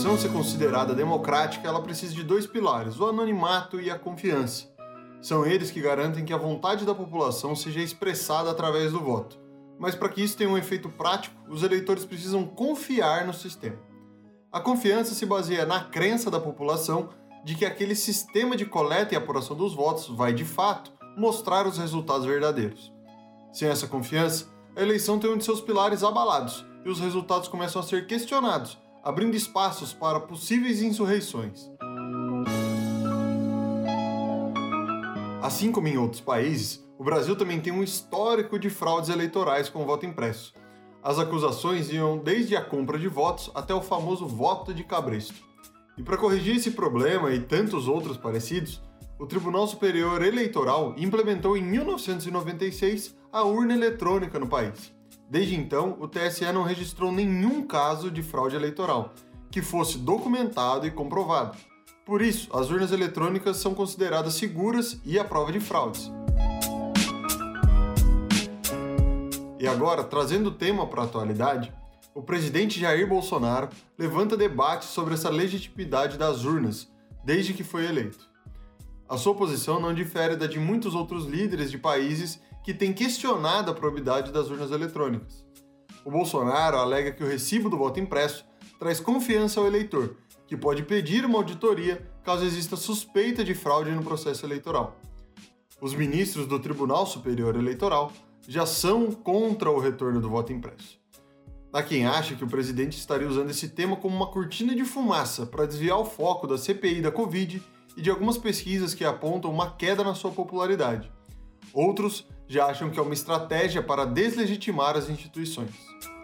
eleição ser considerada democrática, ela precisa de dois pilares, o anonimato e a confiança. São eles que garantem que a vontade da população seja expressada através do voto. Mas para que isso tenha um efeito prático, os eleitores precisam confiar no sistema. A confiança se baseia na crença da população de que aquele sistema de coleta e apuração dos votos vai, de fato, mostrar os resultados verdadeiros. Sem essa confiança, a eleição tem um de seus pilares abalados e os resultados começam a ser questionados, abrindo espaços para possíveis insurreições. Assim como em outros países, o Brasil também tem um histórico de fraudes eleitorais com voto impresso. As acusações iam desde a compra de votos até o famoso voto de cabresto. E para corrigir esse problema e tantos outros parecidos, o Tribunal Superior Eleitoral implementou em 1996 a urna eletrônica no país. Desde então, o TSE não registrou nenhum caso de fraude eleitoral que fosse documentado e comprovado. Por isso, as urnas eletrônicas são consideradas seguras e à prova de fraudes. E agora, trazendo o tema para a atualidade, o presidente Jair Bolsonaro levanta debate sobre essa legitimidade das urnas, desde que foi eleito. A sua posição não difere da de muitos outros líderes de países que têm questionado a probidade das urnas eletrônicas. O Bolsonaro alega que o recibo do voto impresso traz confiança ao eleitor, que pode pedir uma auditoria caso exista suspeita de fraude no processo eleitoral. Os ministros do Tribunal Superior Eleitoral já são contra o retorno do voto impresso. Há quem acha que o presidente estaria usando esse tema como uma cortina de fumaça para desviar o foco da CPI da Covid e de algumas pesquisas que apontam uma queda na sua popularidade. Outros já acham que é uma estratégia para deslegitimar as instituições.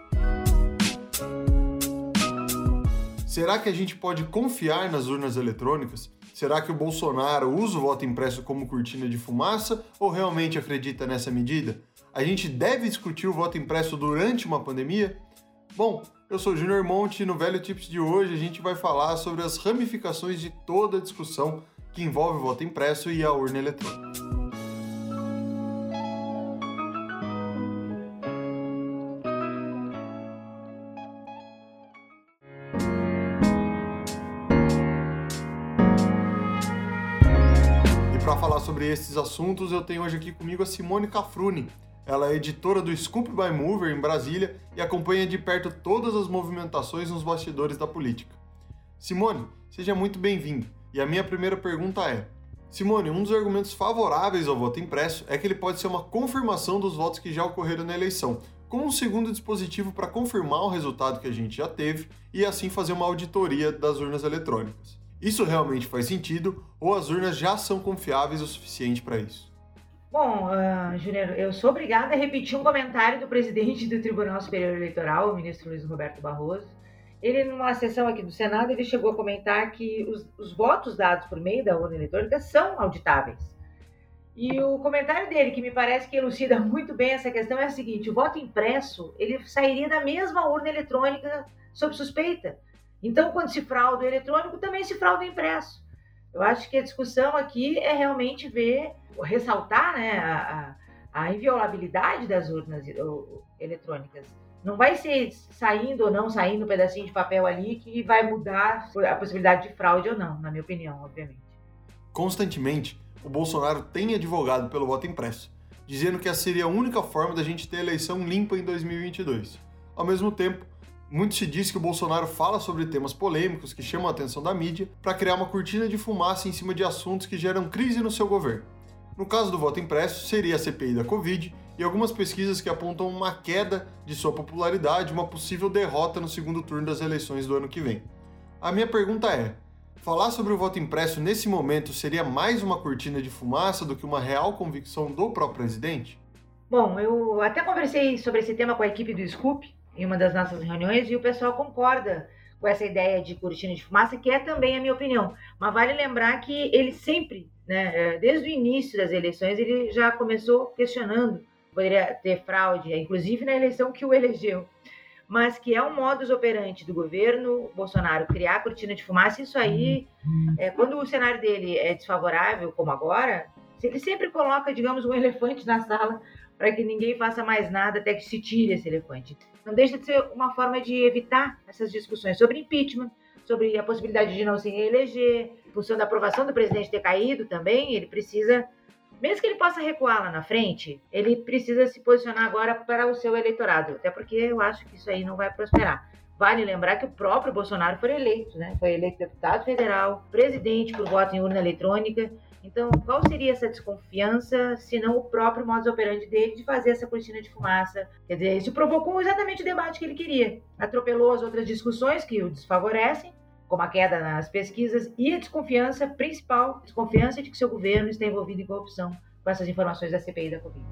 Será que a gente pode confiar nas urnas eletrônicas? Será que o Bolsonaro usa o voto impresso como cortina de fumaça ou realmente acredita nessa medida? A gente deve discutir o voto impresso durante uma pandemia? Bom, eu sou o Júnior Monte e no Velho Tips de hoje a gente vai falar sobre as ramificações de toda a discussão que envolve o voto impresso e a urna eletrônica. Para falar sobre esses assuntos, eu tenho hoje aqui comigo a Simone Cafruni. Ela é editora do Scoop by Mover em Brasília e acompanha de perto todas as movimentações nos bastidores da política. Simone, seja muito bem-vinda. E a minha primeira pergunta é: Simone, um dos argumentos favoráveis ao voto impresso é que ele pode ser uma confirmação dos votos que já ocorreram na eleição, como um segundo dispositivo para confirmar o resultado que a gente já teve e assim fazer uma auditoria das urnas eletrônicas. Isso realmente faz sentido ou as urnas já são confiáveis o suficiente para isso? Bom, Júnior, eu sou obrigada a repetir um comentário do presidente do Tribunal Superior Eleitoral, o ministro Luiz Roberto Barroso. Ele, numa sessão aqui do Senado, ele chegou a comentar que os votos dados por meio da urna eletrônica são auditáveis. E o comentário dele, que me parece que elucida muito bem essa questão, é o seguinte: o voto impresso, ele sairia da mesma urna eletrônica sob suspeita. Então, quando se frauda o eletrônico, também se frauda o impresso. Eu acho que a discussão aqui é realmente ressaltar, né, a inviolabilidade das urnas eletrônicas. Não vai ser saindo ou não saindo um pedacinho de papel ali que vai mudar a possibilidade de fraude ou não, na minha opinião, obviamente. Constantemente, o Bolsonaro tem advogado pelo voto impresso, dizendo que essa seria a única forma da gente ter eleição limpa em 2022. Ao mesmo tempo, muito se diz que o Bolsonaro fala sobre temas polêmicos que chamam a atenção da mídia para criar uma cortina de fumaça em cima de assuntos que geram crise no seu governo. No caso do voto impresso, seria a CPI da Covid e algumas pesquisas que apontam uma queda de sua popularidade e uma possível derrota no segundo turno das eleições do ano que vem. A minha pergunta é: falar sobre o voto impresso nesse momento seria mais uma cortina de fumaça do que uma real convicção do próprio presidente? Bom, eu até conversei sobre esse tema com a equipe do Scoop em uma das nossas reuniões e o pessoal concorda com essa ideia de cortina de fumaça, que é também a minha opinião. Mas vale lembrar que ele sempre, né, desde o início das eleições, ele já começou questionando que poderia ter fraude, inclusive na eleição que o elegeu. Mas que é um modus operandi do governo Bolsonaro criar a cortina de fumaça. Isso aí, quando o cenário dele é desfavorável, como agora, ele sempre coloca, digamos, um elefante na sala para que ninguém faça mais nada até que se tire esse elefante. Não deixa de ser uma forma de evitar essas discussões sobre impeachment, sobre a possibilidade de não se reeleger, em função da aprovação do presidente ter caído também, ele precisa, mesmo que ele possa recuar lá na frente, ele precisa se posicionar agora para o seu eleitorado, até porque eu acho que isso aí não vai prosperar. Vale lembrar que o próprio Bolsonaro foi eleito, né? Foi eleito deputado federal, presidente por voto em urna eletrônica. Então, qual seria essa desconfiança, se não o próprio modus operandi dele de fazer essa cortina de fumaça? Quer dizer, isso provocou exatamente o debate que ele queria. Atropelou as outras discussões que o desfavorecem, como a queda nas pesquisas e a desconfiança principal, desconfiança de que seu governo está envolvido em corrupção com essas informações da CPI da Covid.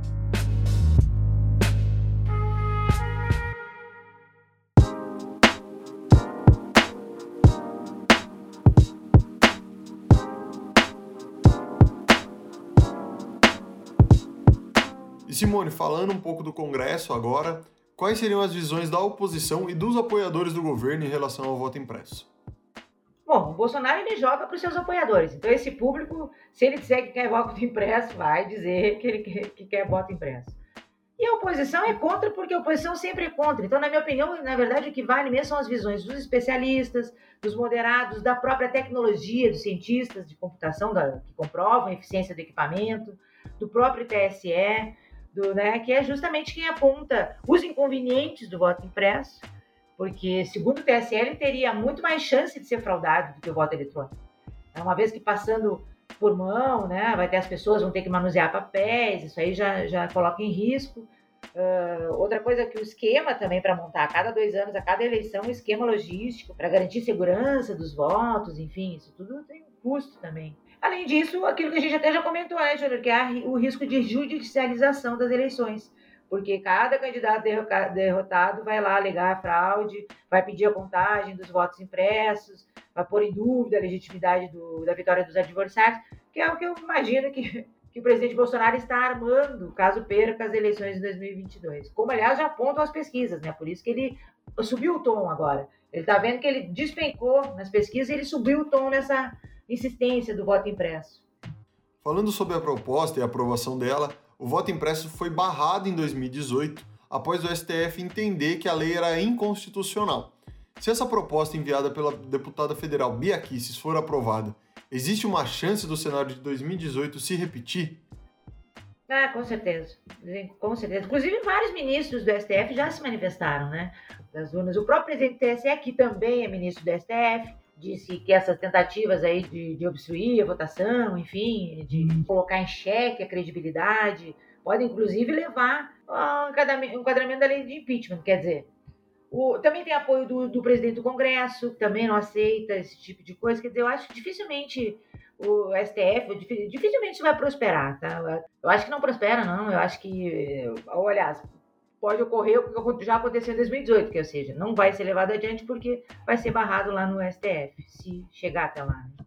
E Simone, falando um pouco do Congresso agora, quais seriam as visões da oposição e dos apoiadores do governo em relação ao voto impresso? Bom, o Bolsonaro ele joga para os seus apoiadores. Então, esse público, se ele disser que quer voto impresso, vai dizer que ele quer voto impresso. E a oposição é contra, porque a oposição sempre é contra. Então, na minha opinião, na verdade, o que vale mesmo são as visões dos especialistas, dos moderados, da própria tecnologia, dos cientistas de computação que comprovam a eficiência do equipamento, do próprio TSE, que é justamente quem aponta os inconvenientes do voto impresso, porque, segundo o TSE, ele teria muito mais chance de ser fraudado do que o voto eletrônico. Uma vez que passando por mão, né, as pessoas vão ter que manusear papéis, isso aí já coloca em risco. Outra coisa que o esquema também para montar a cada 2 anos, a cada eleição, um esquema logístico para garantir segurança dos votos, enfim, isso tudo tem um custo também. Além disso, aquilo que a gente até já comentou, né, Júnior, que é o risco de judicialização das eleições, porque cada candidato derrotado vai lá alegar fraude, vai pedir a contagem dos votos impressos, vai pôr em dúvida a legitimidade da vitória dos adversários, que é o que eu imagino que o presidente Bolsonaro está armando caso perca as eleições de 2022. Como, aliás, já apontam as pesquisas, né? Por isso que ele subiu o tom agora. Ele está vendo que ele despencou nas pesquisas e ele subiu o tom nessa insistência do voto impresso. Falando sobre a proposta e a aprovação dela, o voto impresso foi barrado em 2018, após o STF entender que a lei era inconstitucional. Se essa proposta enviada pela deputada federal Bia Kicis for aprovada, existe uma chance do cenário de 2018 se repetir? Com certeza. Com certeza. Inclusive, vários ministros do STF já se manifestaram, né? Das urnas. O próprio presidente do TSE, que também é ministro do STF, disse que essas tentativas aí de obstruir a votação, enfim, de colocar em xeque a credibilidade, podem inclusive levar ao enquadramento da lei de impeachment. Quer dizer, também tem apoio do presidente do Congresso, que também não aceita esse tipo de coisa. Quer dizer, eu acho que dificilmente o STF, dificilmente isso vai prosperar, tá? Eu acho que não prospera, não. Eu acho que, aliás, pode ocorrer o que já aconteceu em 2018, que, ou seja, não vai ser levado adiante porque vai ser barrado lá no STF, se chegar até lá. Né?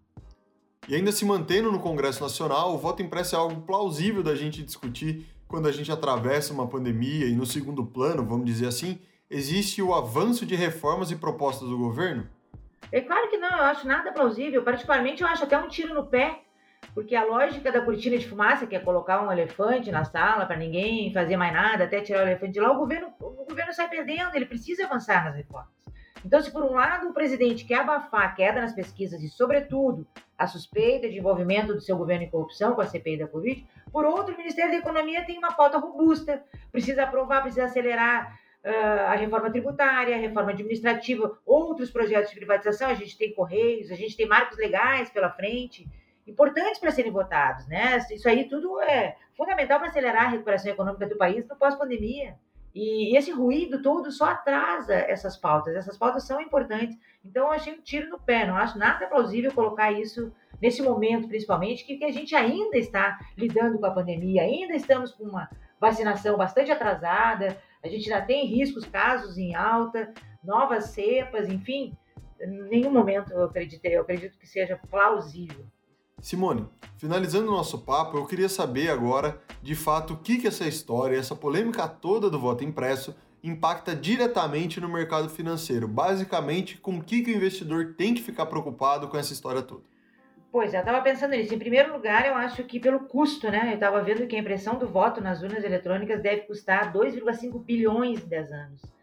E ainda se mantendo no Congresso Nacional, o voto impresso é algo plausível da gente discutir quando a gente atravessa uma pandemia e no segundo plano, vamos dizer assim, existe o avanço de reformas e propostas do governo? É claro que não, eu acho nada plausível, particularmente eu acho até um tiro no pé, porque a lógica da cortina de fumaça, que é colocar um elefante na sala para ninguém fazer mais nada, até tirar o elefante de lá, o governo sai perdendo, ele precisa avançar nas reformas. Então, se por um lado o presidente quer abafar a queda nas pesquisas e, sobretudo, a suspeita de envolvimento do seu governo em corrupção com a CPI da Covid, por outro, o Ministério da Economia tem uma pauta robusta, precisa aprovar, precisa acelerar a reforma tributária, a reforma administrativa, outros projetos de privatização, a gente tem Correios, a gente tem marcos legais pela frente, importantes para serem votados, né? Isso aí tudo é fundamental para acelerar a recuperação econômica do país no pós-pandemia. E esse ruído todo só atrasa essas pautas são importantes. Então eu achei um tiro no pé, não acho nada plausível colocar isso nesse momento, principalmente, que a gente ainda está lidando com a pandemia, ainda estamos com uma vacinação bastante atrasada, a gente ainda tem riscos, casos em alta, novas cepas, enfim, em nenhum momento eu acredito que seja plausível. Simone, finalizando o nosso papo, eu queria saber agora, de fato, o que essa história, essa polêmica toda do voto impresso impacta diretamente no mercado financeiro. Basicamente, com o que o investidor tem que ficar preocupado com essa história toda? Pois é, eu estava pensando nisso. Em primeiro lugar, eu acho que pelo custo, né? Eu estava vendo que a impressão do voto nas urnas eletrônicas deve custar 2,5 bilhões em 10 anos.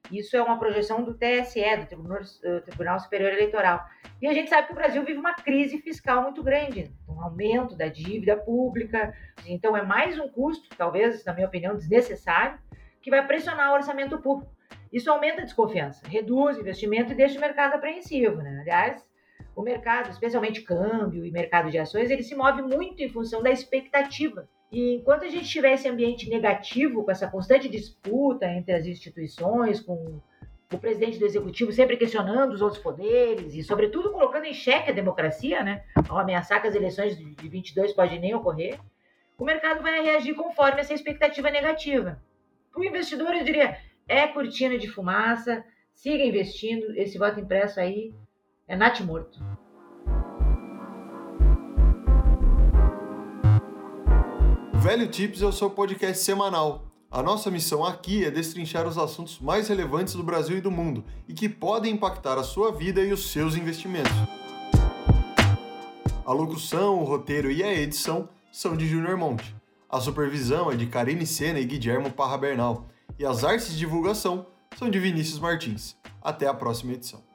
Isso é uma projeção do TSE, do Tribunal Superior Eleitoral. E a gente sabe que o Brasil vive uma crise fiscal muito grande, um aumento da dívida pública. Então, é mais um custo, talvez, na minha opinião, desnecessário, que vai pressionar o orçamento público. Isso aumenta a desconfiança, reduz o investimento e deixa o mercado apreensivo, né? Aliás, o mercado, especialmente câmbio e mercado de ações, ele se move muito em função da expectativa. E enquanto a gente tiver esse ambiente negativo, com essa constante disputa entre as instituições, com o presidente do executivo sempre questionando os outros poderes e, sobretudo, colocando em xeque a democracia, né? Ao ameaçar que as eleições de 22 podem nem ocorrer, o mercado vai reagir conforme essa expectativa negativa. Para o investidor, eu diria, é cortina de fumaça, siga investindo, esse voto impresso aí é natimorto. Velho Tips é o seu podcast semanal. A nossa missão aqui é destrinchar os assuntos mais relevantes do Brasil e do mundo e que podem impactar a sua vida e os seus investimentos. A locução, o roteiro e a edição são de Júnior Monte. A supervisão é de Karine Sena e Guilhermo Parra Bernal. E as artes de divulgação são de Vinícius Martins. Até a próxima edição.